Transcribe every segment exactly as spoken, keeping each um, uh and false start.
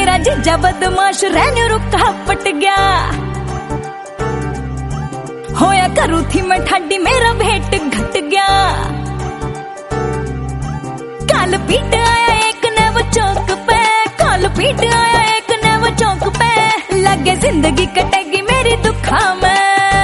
मेरा जीजा बदमाश रहने रुका पट गया, होया करू थी मैं ठाडी मेरा भेंट घट गया। काल पीट आया एक ने वो चौक पे, काल पीट आया एक ने वो चौक पे, लगे जिंदगी कटेगी मेरी दुखा में।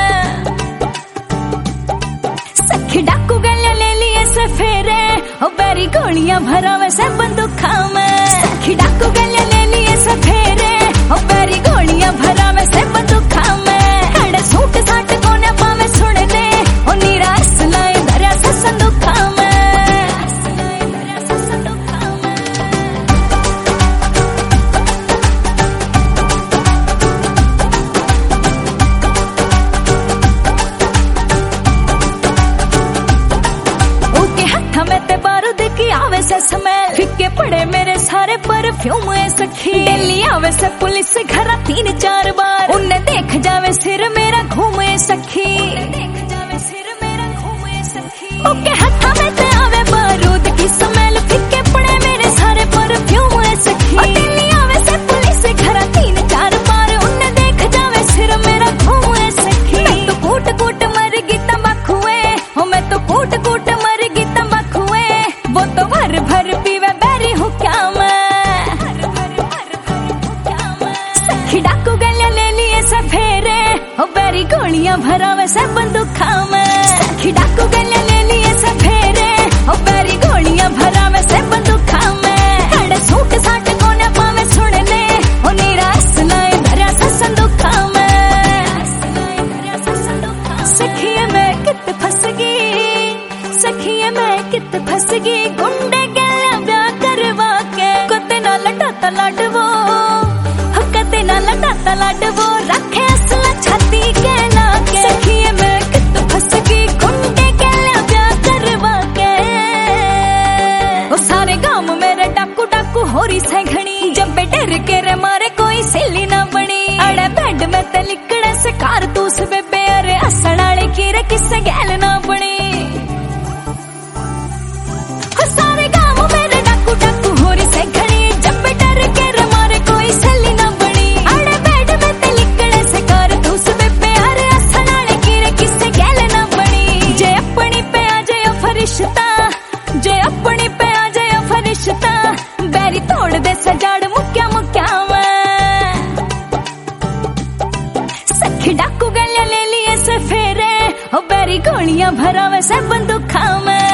सखी डाकू गले ले लिए से फेरे, ओ बैरी गोलियां भरा वैसे बंदूखा में। सखी डाकू गले ले लिए से फेरे, ओ बैरी गोलियां भरा वैसे बंदूखा में। खड़े सूट साट कोने पावे सुनने, ओ नीरा असलाए धरा से संदूखा में। हमें ते बारूद की आवे से स्मेल, फिक्के पड़े मेरे सारे परफ्यूम है सखी। दिल्ली आवे से पुलिस घर तीन चार बार, उन्हें देख जावे सिर मेरा घूमे सखी। देख जावे सिर मेरा घूमे सखी। ओके हथा में ते आवे बारूद की स्मेल, फिक्के पड़े मेरे सारे परफ्यूम है सखी। दिल्ली आवे से पुलिस घर तीन चार बार, उन्हें देख जावे सिर मेरा घूमे सखी। मैं तो कूट कूट मर गई तंबाकूए, हो मैं तो कूट कूट मर गई तंबाकूए, वो तो भर भर पीवे बैरी हूँ क्या मैं। सखी डाकू गले ले लिए से फेरे, ओ बैरी गोलियां भरा वैसे बंदूखा में। सखी डाकू गले ले लिए से फेरे, ओ बैरी गोलियां भरा वैसे बंदूखा में। खड़े सूट साट कोने पावे सुनने, ओ नीरा असलाए धरा से संदूखा में। सखिए मैं कित फंस गई, सखिए मैं कित फंस गई, गुंडे गले ब्याह करवा के। कते ना लटाता लाडवो, कते ना लटाता लाडवो, रखे असला छाती के लाके। सखिए मैं कित फंस गई, गुंडे गले ब्याह करवा के। ओ सारे गांव मेरे डाकू डाकू हो रही से घनी, जब डर के रे मारे कोई सिली ना बनी। अड़े बेड में ते लिकड़े से कारतूस बेबे, अरे असड़ाले की रे किससे गैल ना बनी। सारे गांव मेरे डाकू डाकू हो रही से घनी, जब डर के रे मारे कोई सली ना बनी। अड़े बेड में ते लिकड़े से कारतूस बेबे, अरे असड़ाले की रे किससे गैल ना बनी। जे अपनी पे आ जाए फरिश्ता, जे अपनी पे आ जाए फरिश्ता, बैरी तोड़ दे सजाड़ मुक्या मुक्या में। सखी डाकू गले ले लिए से फेरे, ओ बैरी गोलियां भरा वैसे बंदूखा में।